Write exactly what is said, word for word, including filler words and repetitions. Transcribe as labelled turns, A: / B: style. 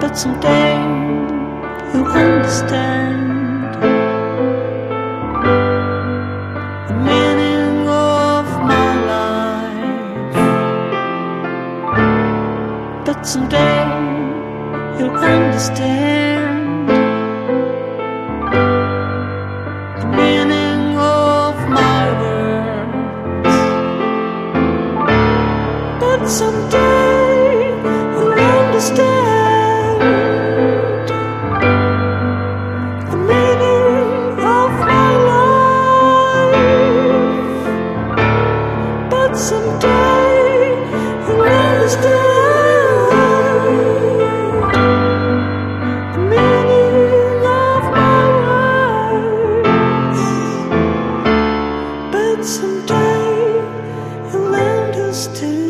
A: But someday you'll understand the meaning of my life. But someday you'll understand the meaning of my words. But someday you'll understand someday you'll understand the meaning of my words. But someday you'll understand.